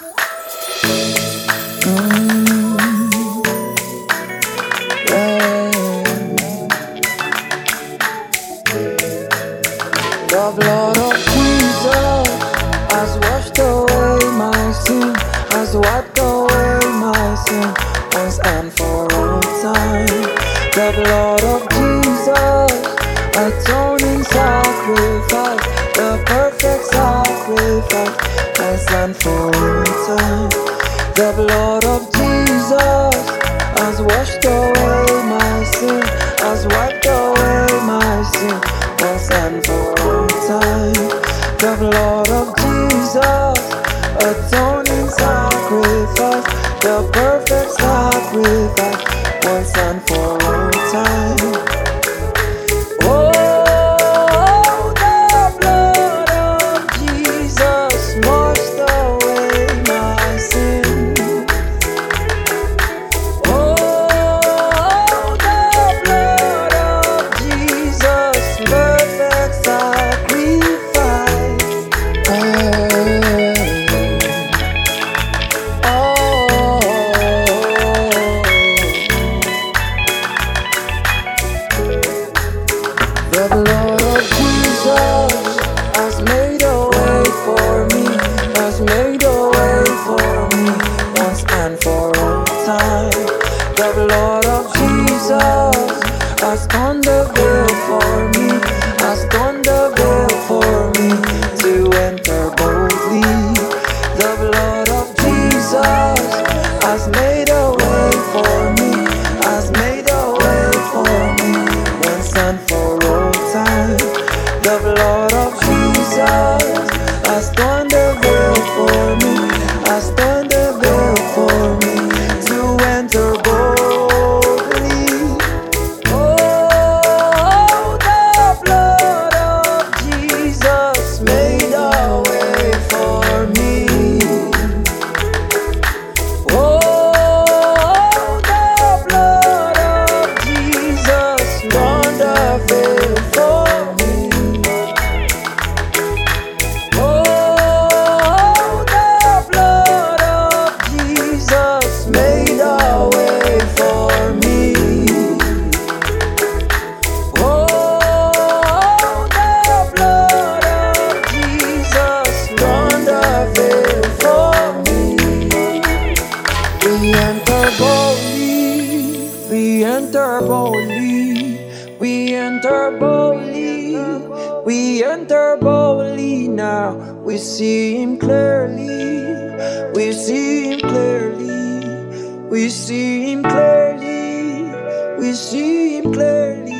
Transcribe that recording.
The blood of Jesus has washed away my sin, has wiped away my sin once and for all time. The blood of Jesus, atoning sacrifice, the perfect sacrifice once and for all time. The blood of Jesus has washed away my sin, has wiped away my sin once and for all time. The blood of Jesus, atoning sacrifice, the perfect sacrifice once and for all time. Oh, the blood of Jesus washed away my sin. Oh, the blood of Jesus, perfect sacrifice. The blood of Jesus has made a way for me, has made a way for me once and for all time. The blood of Jesus has torn the veil for me, has torn the veil for me to enter boldly. The blood of Jesus has made a way for me, has made a way for me once and for all time. The blood of Jesus has torn the veil for me, has torn the veil for me to enter boldly. Oh, the blood of Jesus made a way for me. Oh, the blood of Jesus torn the veil for me. Oh, the blood of Jesus made a way for me. Oh, the blood of Jesus torn the veil for me. We enter boldly, we enter boldly, we enter boldly, we enter boldly now. We see him clearly, we see him clearly, we see him clearly, we see him clearly.